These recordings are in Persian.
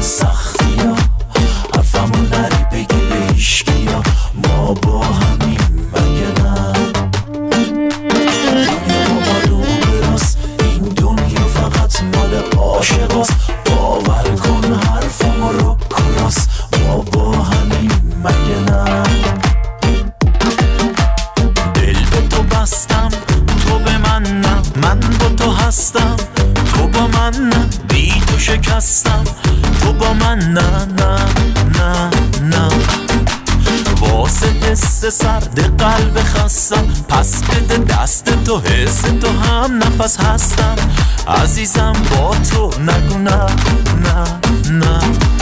سختی ها، حرفمون نری بگی به هیشکی ها، ما با همیم مگه نه؟ دنیا ما رو براست، این دنیا فقط مال عاشقاست. باور کن حرفمو رو کراست، ما با همیم مگه نه؟ دل به تو بستم تو به من نه، من با تو هستم تو با من نه، بی تو شکستم تو با من نه نه نه نه. واسه حس سرد قلب خستم، پس بده دست تو، حس تو هم نفس هستم. عزیزم با تو نگو نه نه نه.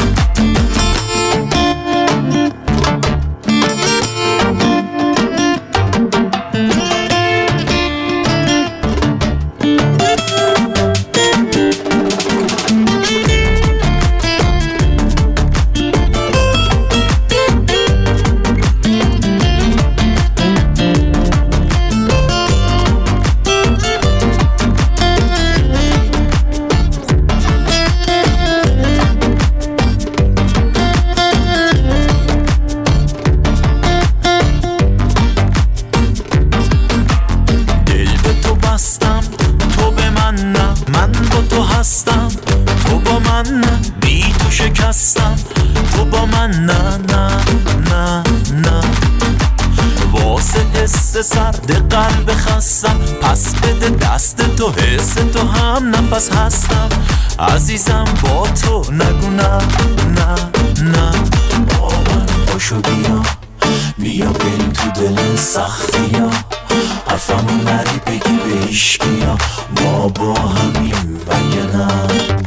تو با من نه، بی تو شکستم تو با من نه نه نه نه. واسه حس سرد قلب خستم، پس بده دست تو، حس تو هم نفس هستم. عزیزم با تو نگو نه نه نه. با من باشو بیا بیا بریم تو دل سختی ها، حرفمون نری بگی به هیشکی ها، ما با همیم مگه نه؟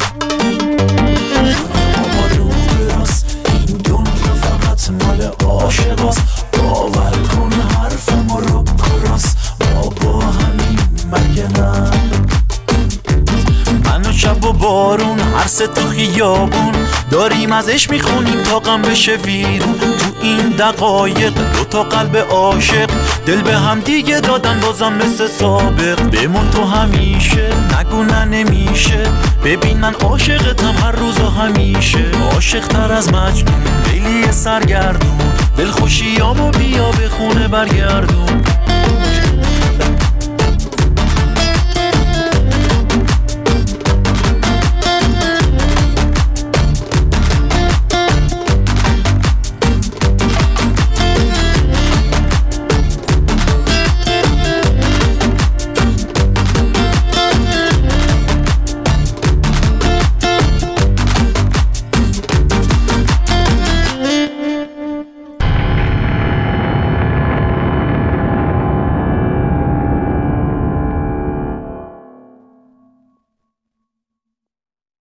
دنیا ما رو براست، این دنیا فقط مال عاشقاست. باور کن حرفمو رو کراست، ما با همیم مگه نه؟ من و شب و بارون هر سه تا خیابون داریم ازش میخونیم تا غم بشه ویرون. تو این دقایق دو تا قلب عاشق دل به هم دیگه دادن بازم مثل سابق. بمون تو همیشه نگو نه نمیشه، ببین من عاشقتم هر روز و همیشه. عاشق تر از مجنون لیلی سرگردون، دلخوشیامو بیا به خونه برگردون.